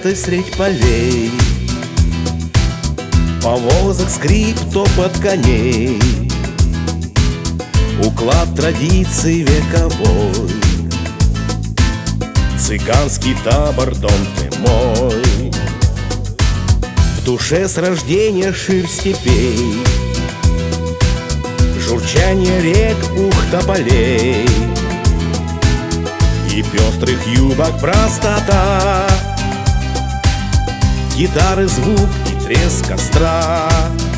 лето средь полей, повозок скрип, топот коней, уклад традиций вековой. Цыганский табор, дом ты мой, в душе с рождения ширь степей, журчание рек, ухта полей и пестрых юбок простота, гитары звук и треск костра.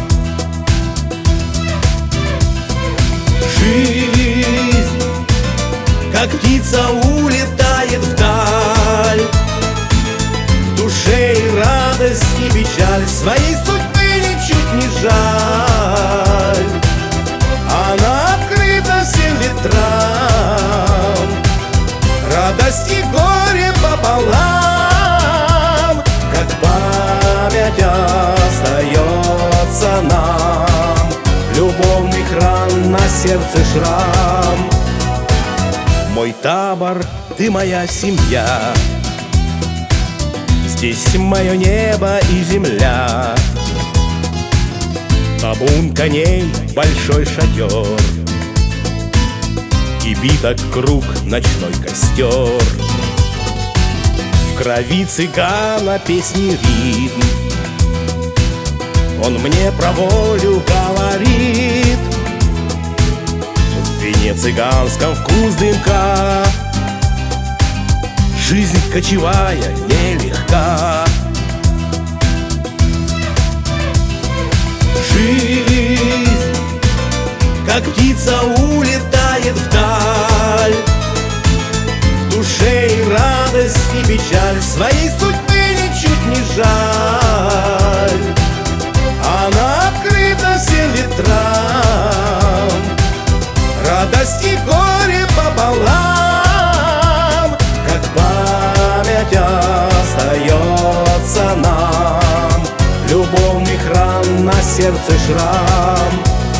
Жизнь, как птица, улетает вдаль, в душе и радость, и печаль, своей судьбы ничуть не жаль. Она открыта всем ветрам, радость и горе пополам, как память остается нам, любовных ран на сердце шрам. Мой табор, ты моя семья, здесь мое небо и земля. Табун коней, большой шатер, и биток круг, ночной костер. В крови цыгана песни ритм, он мне про волю говорит. В вине цыганском вкус дымка, жизнь кочевая нелегка. Жизнь, как птица, улетает вдаль, в душе и радость, и печаль, своей судьбы ничуть не жаль. Она открыта всем ветрам, радость и горе пополам, как память остается нам, любовных ран на сердце шрам.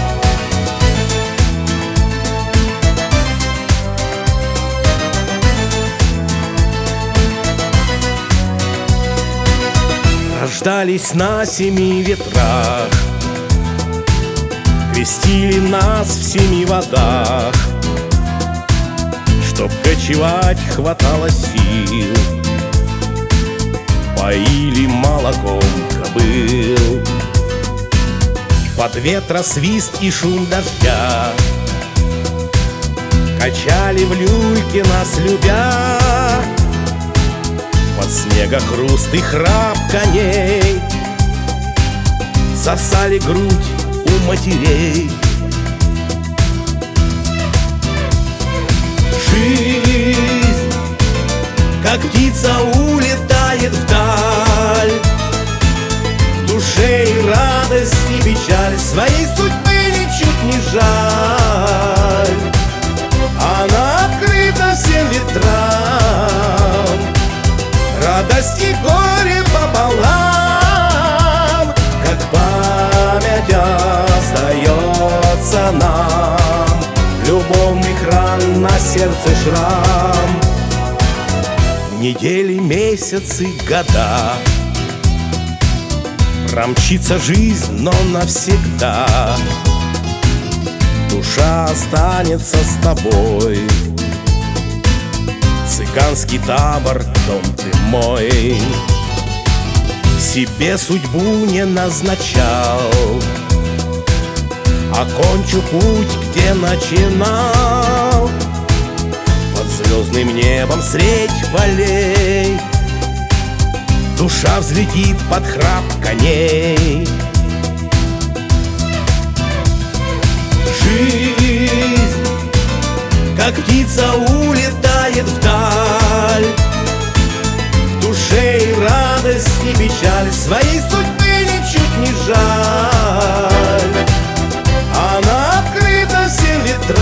Рождались на семи ветрах, крестили нас в семи водах, чтоб кочевать хватало сил, поили молоком кобыл. Под ветросвист и шум дождя качали в люльке нас любя, под снегохруст и храп коней сосали грудь у матерей. Жизнь, как птица, улетает вдаль, в душе и радость, и печаль, своей судьбы ничуть не жаль. Она открыта всем ветрам, радость и горе пополам, как память остается нам, любовных ран на сердце шрам. Недели, месяцы, года, промчится жизнь, но навсегда. Душа останется с тобой, цыганский табор, дом ты мой. Себе судьбу не назначал, окончу путь, где начинал, под звездным небом средь полей. Душа взлетит под храп коней. Жизнь, как птица, улетает вдаль, в душе и радость, и печаль, своей судьбы ничуть не жаль. Она открыта всем ветрам,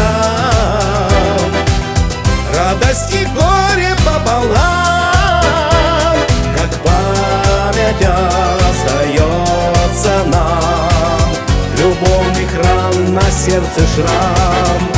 радость и горе пополам, как память остается нам, любовных ран на сердце шрам.